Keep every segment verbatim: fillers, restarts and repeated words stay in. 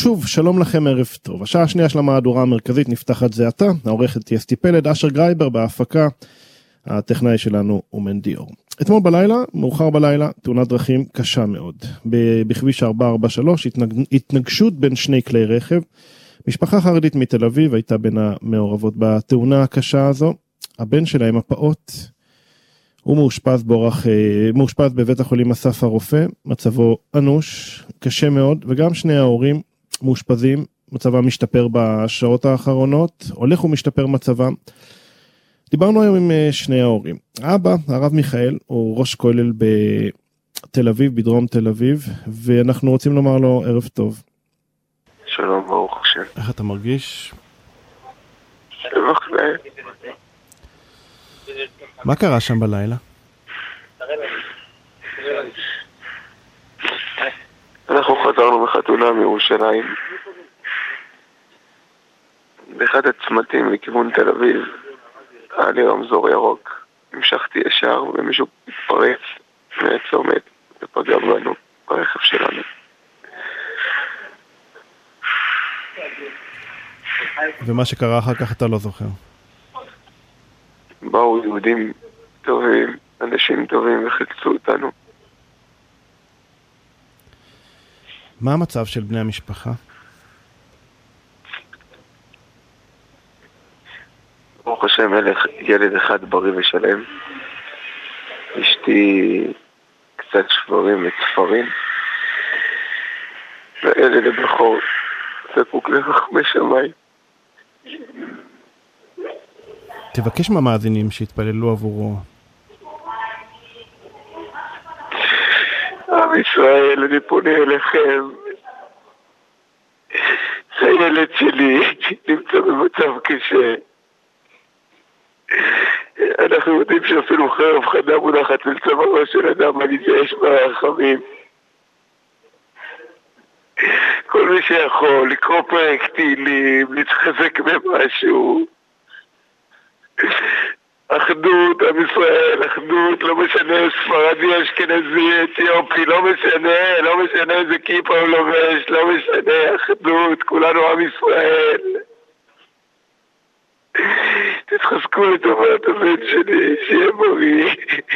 שוב, שלום לכם, ערב טוב. השעה השנייה של המהדורה המרכזית נפתחת זה עתה. העורכת תהיה אסתי פלד, אשר גרייבר בהפקה. הטכנאי שלנו הוא מנדי אור. אתמול בלילה, מאוחר בלילה, תאונת דרכים קשה מאוד. בכביש ארבע ארבע שלוש, התנג... התנגשות בין שני כלי רכב. משפחה חרדית מתל אביב הייתה בין המעורבות בתאונה הקשה הזו. הבן שלהם, הפעוט, הוא מאושפז באורח, מאושפז בבית החולים אסף הרופא, מצבו אנוש, קשה מאוד, וגם שני ההורים מאושפזים, מצבם משתפר בשעות האחרונות, הולך ומשתפר מצבם. דיברנו היום עם שני ההורים. האבא, הרב מיכאל, הוא ראש כולל בתל אביב, בדרום תל אביב, ואנחנו רוצים לומר לו ערב טוב. שלום, ברוך השם. איך אתה מרגיש? שבח להם. מה קרה שם בלילה? אנחנו חזרנו מחתונה מירושלים. באחד הצמתים לכיוון תל אביב, היה לי רמזור ירוק. המשכתי ישר ומישהו התפרץ מהצומת ופגע בנו ברכב שלנו. ומה שקרה אחר כך אתה לא זוכר? באו יהודים טובים, אנשים טובים וחילצו אותנו. מה המצב של בני המשפחה? ברוך השם, ילד אחד בריא ושלם. אשתי קצת שברים וצפרים. והילד הבכור זקוק לחכמי שמיים. תבקש מהמאזינים שהתפללו עבורו. עם ישראל, אני פונה אליכם. הילד שלי נמצא במצב קשה. אנחנו יודעים שאפילו חרב חדה מונחת על צווארו של אדם, אני שיש ברחמים. כל מי שיכול לקרוא פרק תהילים, להתחזק במשהו. אחדות, עם ישראל, אחדות, לא משנה, ספרדי, אשכנזי, אתיופי, לא משנה, לא משנה איזה כיפה הוא לובש, לא משנה, אחדות, כולנו עם ישראל. תתחזקו לטובת הבן שלי, שיהיה בריא.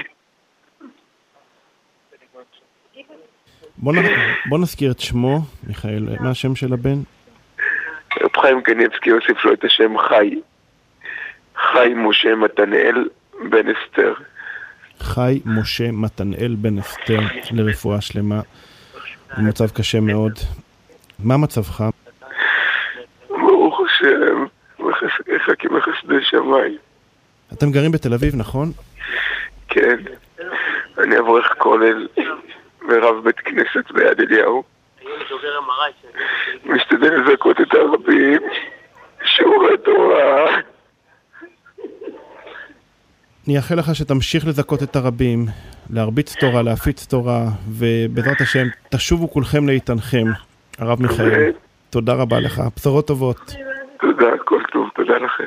בוא, נ... בוא נזכיר את שמו, מיכאל, מה השם של הבן? רב חיים קניבסקי הוסיף לו את השם חי. חי משה מתנאל בן אסתר. חי משה מתנאל בן אסתר, לרפואה שלמה. במצב קשה מאוד. מה מצבך? ברוך השם, מחכה בחסדי שמיים. אתם גרים בתל אביב, נכון? כן. אני אברך כולל ורב בית כנסת ביד אליהו. משתדל לזכות את הרבים. שיעורי תורה. אני אאחל לך שתמשיך לזכות את הרבים, להרביץ תורה, להפיץ תורה, ובעזרת השם תשובו כולכם לאיתנכם. הרב מיכאל, תודה רבה לך, בשורות טובות. תודה, כל טוב, תודה לכם.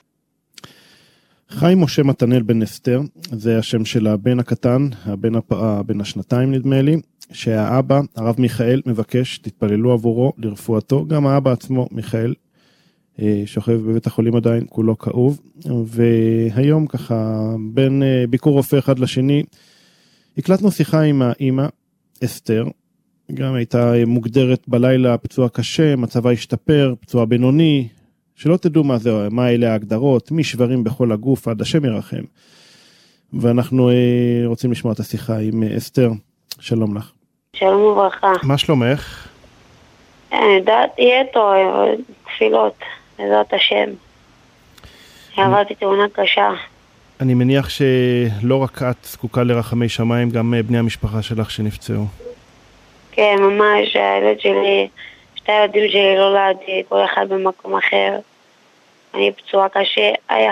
חי משה מתנאל בן אסתר, זה השם של הבן הקטן, הבן, הפ... הבן השנתיים נדמה לי, שהאבא, הרב מיכאל, מבקש, תתפללו עבורו לרפואתו, גם האבא עצמו, מיכאל, שוכב בבית החולים עדיין, כולו כאוב, והיום ככה, בין ביקור רופא אחד לשני, הקלטנו שיחה עם האמא, אסתר, גם הייתה מוגדרת בלילה פצוע קשה, מצבה השתפר, פצוע בינוני, שלא תדעו מה זה, מה אלה ההגדרות, מי שברים בכל הגוף, עד השם ירחם. ואנחנו רוצים לשמוע את השיחה עם אסתר, שלום לך. שלום וברכה. מה שלומך? אני יודעת, יהיה טוב, תפילות, בעזרת השם. עברתי תאונה קשה. אני מניח שלא רק את זקוקה לרחמי שמיים, גם בני המשפחה שלך שנפצעו. כן, ממש, הילד שלי, שתי ילדים שלי לא לידי, כל אחד במקום אחר. אני פצועה קשה, היה.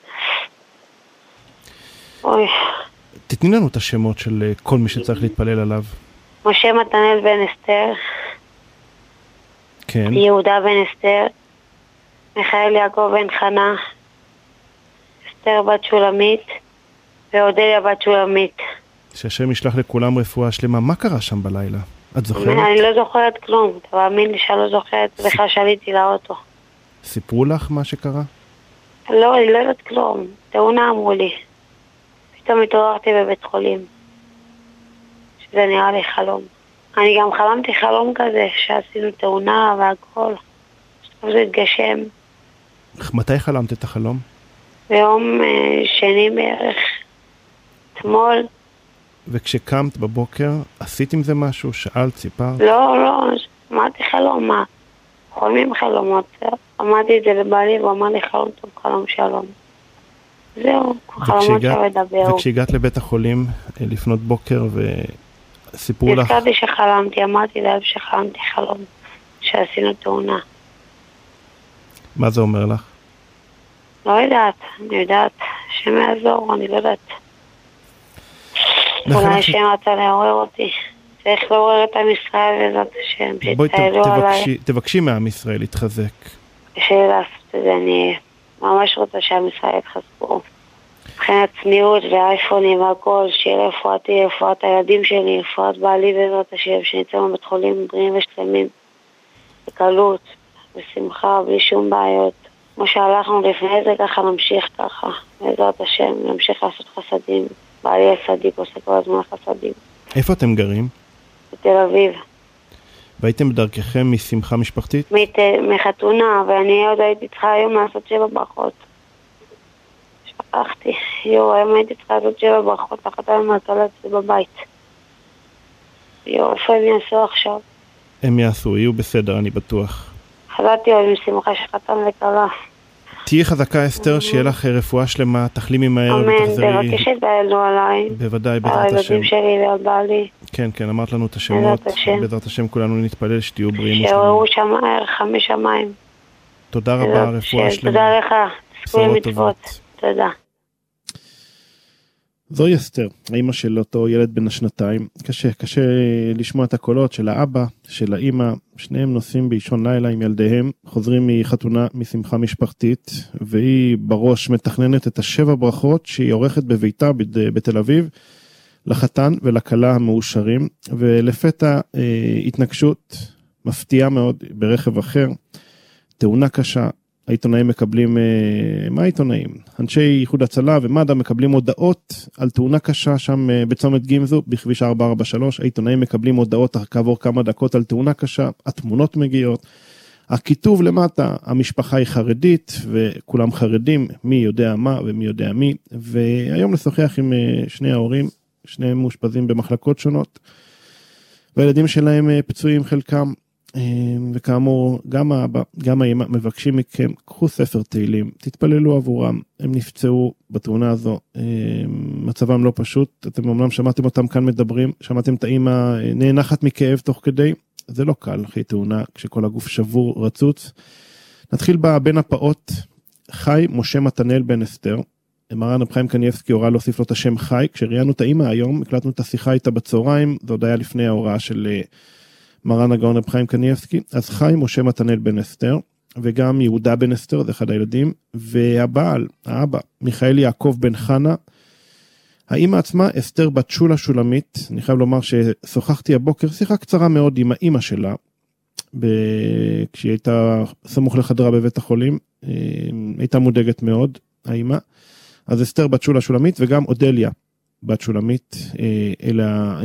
אוי. תתני לנו את השמות של כל מי שצריך להתפלל עליו. משה מתנאל בן אסתר. כן. יהודה בן אסתר. מיכאל יעקב בן חנה. אסתר בת שולמית. ואודליה בת שולמית. שהשם ישלח לכולם רפואה שלמה. מה קרה שם בלילה? את זוכרת? אני לא זוכרת כלום, אתה מאמין לי שאני לא זוכרת, בכלל שעליתי לאוטו. סיפרו לך מה שקרה? לא, אני לא יודעת כלום, תאונה אמרו לי. פתאום התעוררתי בבית חולים. שזה נראה לי חלום. אני גם חלמתי חלום כזה, שעשינו תאונה והכל. עכשיו זה התגשם. מתי חלמת את החלום? ביום אה, שני בערך. אתמול. וכשקמת בבוקר, עשית עם זה משהו? שאלת, סיפרת? לא, לא, אמרתי חלום, מה? חולמים חלומות. אמרתי את זה לבעלי, והוא אמר לי חלום טוב, חלום שלום. זהו, חלומות שמדבר. וכשהגעת לבית החולים לפנות בוקר וסיפרו לך... הזכרתי שחלמתי, אמרתי להם שחלמתי חלום, שעשינו תאונה. מה זה אומר לך? לא יודעת, אני יודעת, השם יעזור, אני לא יודעת. אולי השם רצה לעורר אותי. צריך לעורר את עם ישראל בעזרת השם, שיתפעלו עליי. תבקשי מעם ישראל להתחזק. קשה לי לעשות את זה, אני ממש רוצה שעם ישראל יתחזקו. מבחינת צניעות והאייפונים והכל, שיהיה רפואתי, רפואת הילדים שלי, רפואת בעלי בעזרת השם, שנצא מבית חולים בריאים ושלמים, בקלות, בשמחה, בלי שום בעיות. כמו שהלכנו לפני זה, ככה נמשיך ככה, בעזרת השם, נמשיך לעשות חסדים. בעלי הצדיק עושה כל הזמן חסדים. איפה אתם גרים? בתל אביב. והייתם בדרככם משמחה משפחתית? מת, מחתונה, ואני עוד הייתי צריכה היום לעשות שבע ברכות. שכחתי. יו, היום הייתי צריכה לעשות שבע ברכות, אחת היום מהקלט זה בבית. יו, איפה הם יעשו עכשיו? הם יעשו, יהיו בסדר, אני בטוח. חזרתי עוד משמחה שחתן לקלה. תהיי חזקה אסתר, שיהיה לך רפואה שלמה, תחלימי מהר ותחזרי. אמן, בבקשה תעלו עליי. בוודאי, בעזרת השם. הילדים שלי ועל בעלי. כן, כן, אמרת לנו את השמות. בעזרת השם כולנו נתפלל שתהיו בריאים ושלמים. שעוררו שמיים, חמש שמיים. תודה רבה, רפואה שלמה. תודה לך, תזכו למצוות. תודה. זוהי אסתר, האמא של אותו ילד בן השנתיים. קשה, קשה לשמוע את הקולות של האבא, של האמא. שניהם נוסעים באישון לילה עם ילדיהם, חוזרים מחתונה, משמחה משפחתית, והיא בראש מתכננת את השבע ברכות שהיא עורכת בביתה בתל אביב, לחתן ולכלה המאושרים, ולפתע אה, התנגשות מפתיעה מאוד ברכב אחר, תאונה קשה. העיתונאים מקבלים, מה העיתונאים? אנשי איחוד הצלה ומד"א מקבלים הודעות על תאונה קשה שם בצומת גמזו, בכביש ארבע ארבע שלוש, העיתונאים מקבלים הודעות כעבור כמה דקות על תאונה קשה, התמונות מגיעות, הכיתוב למטה, המשפחה היא חרדית וכולם חרדים, מי יודע מה ומי יודע מי, והיום לשוחח עם שני ההורים, שניהם מאושפזים במחלקות שונות, והילדים שלהם פצועים חלקם, וכאמור, גם האבא, גם האמא מבקשים מכם, קחו ספר תהילים, תתפללו עבורם, הם נפצעו בתאונה הזו, מצבם לא פשוט, אתם אומנם שמעתם אותם כאן מדברים, שמעתם את האמא נאנחת מכאב תוך כדי, זה לא קל אחרי תאונה, כשכל הגוף שבור רצוץ. נתחיל בבן הפעוט, חי משה מתנאל בן אסתר, מרן רב חיים קניבסקי הורה להוסיף לו את השם חי, כשראיינו את האמא היום, הקלטנו את השיחה איתה בצהריים, זה עוד היה לפני ההוראה של מרן הגאון רב חיים קניבסקי, אז חי משה מתנאל בן אסתר, וגם יהודה בן אסתר, זה אחד הילדים, והבעל, האבא, מיכאל יעקב בן חנה, האמא עצמה, אסתר בת שולה שולמית, אני חייב לומר ששוחחתי הבוקר, שיחה קצרה מאוד עם האמא שלה, ב... כשהיא הייתה סמוך לחדרה בבית החולים, הייתה מודאגת מאוד, האמא, אז אסתר בת שולה שולמית, וגם אודליה בת שולמית, אלא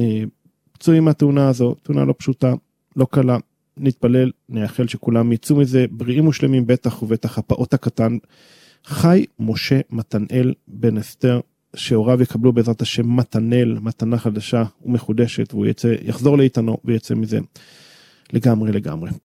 פצועים מהתאונה הזו, תאונה לא פשוטה, לא קלה, נתפלל, נאחל שכולם יצאו מזה, בריאים ושלמים בטח ובטח הפעוט הקטן, חי משה מתנאל בן אסתר, שהוריו יקבלו בעזרת השם מתנאל, מתנה חדשה ומחודשת, והוא יצא, יחזור לאיתנו ויצא מזה לגמרי לגמרי.